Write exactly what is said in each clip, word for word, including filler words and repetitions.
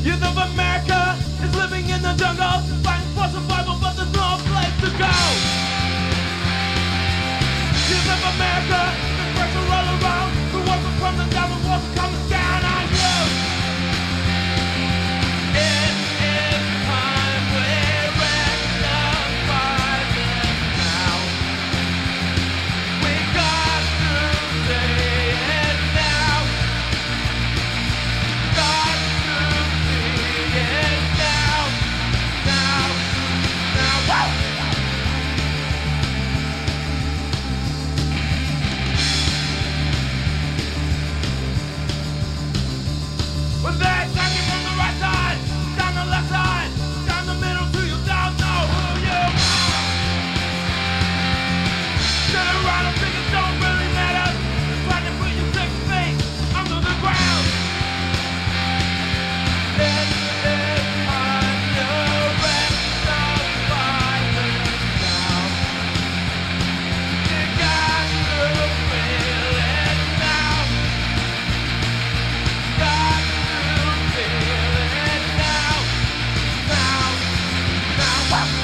Youth of America is living in the jungle, fighting for survival, but there's no place to go. Youth of America, there's pressure all around. The walls are crumbling down, the walls are coming down on you. It is time we rectify this now. We got to say it now. Got to see it now. Now, now, whoa! When they attack you from the right side, down the left side, down the middle till you don't know who you are. Sit around and think it don't really matter. Just trying to put your six feet under the ground. It is time to rectify this now. You got to feel it now. Got to feel it now. Now, now, wow.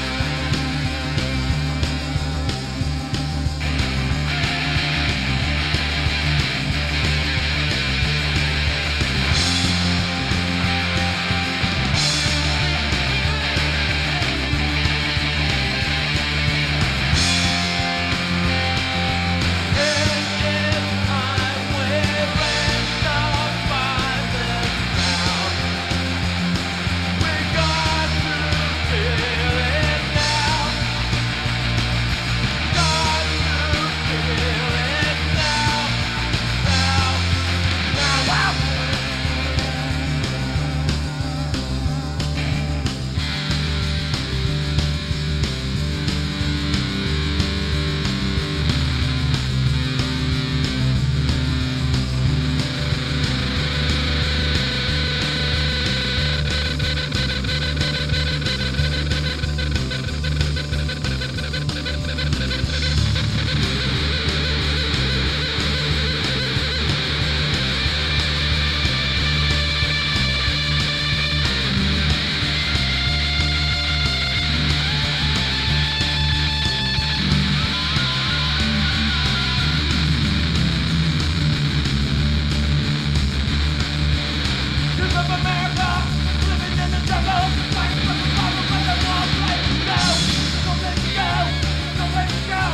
Youth of America, living in the jungle, fighting for survival, but there's no place to go. No place to go, no place to go.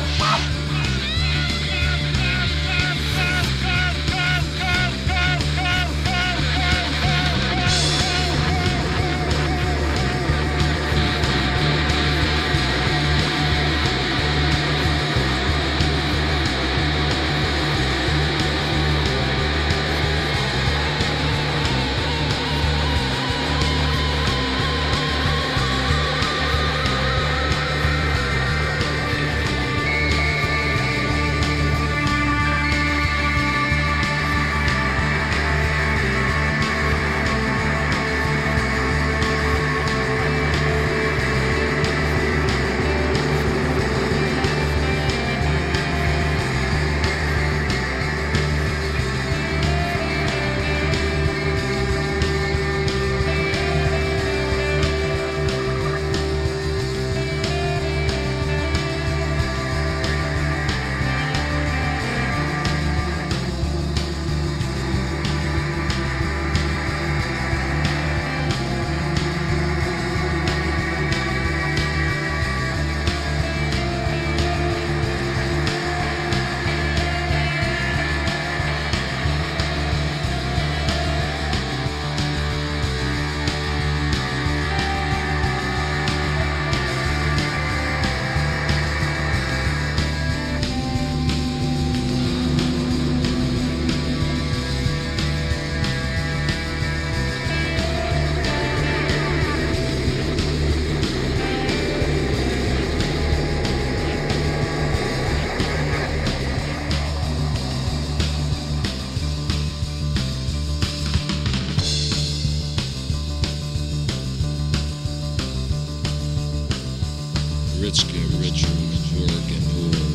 rich get richer and the poor get poorer.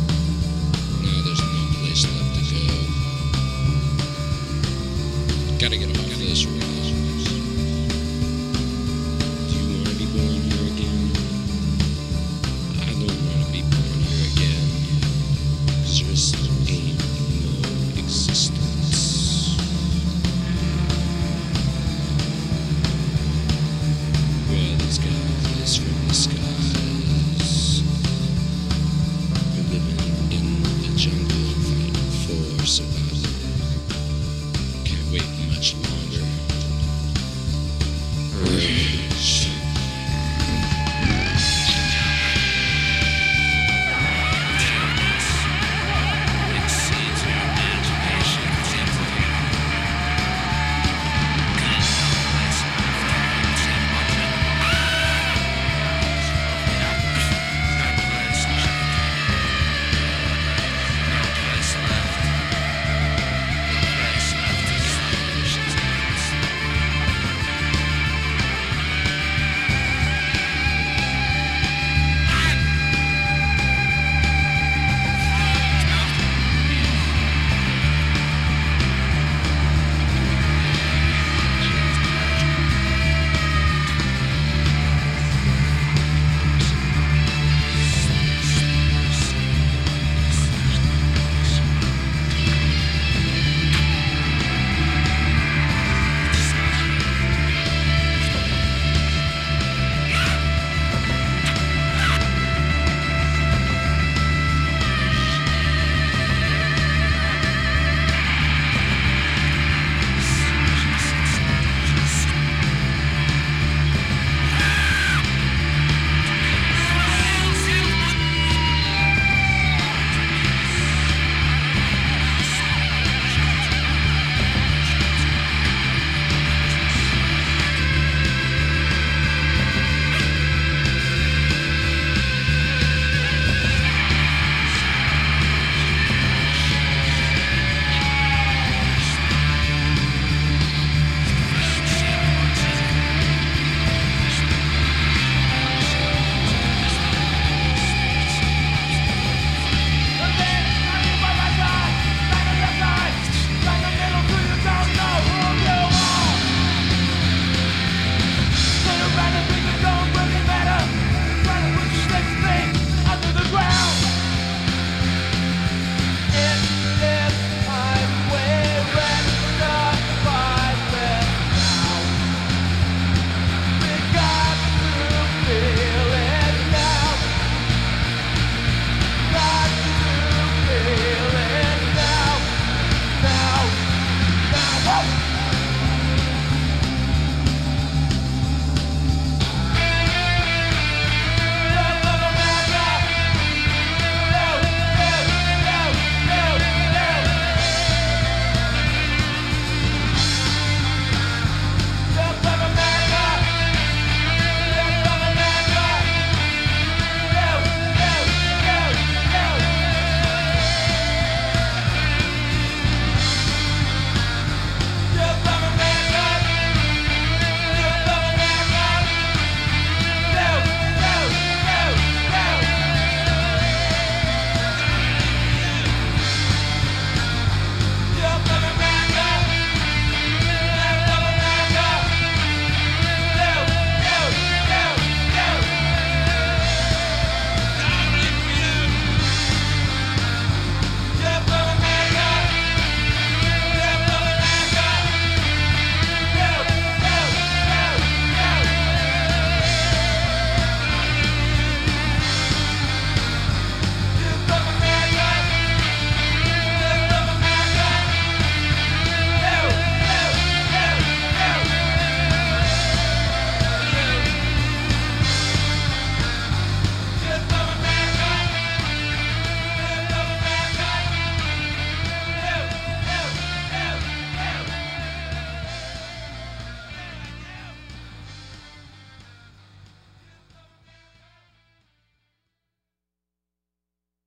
Now there's no place left to go. Gotta Jefferson.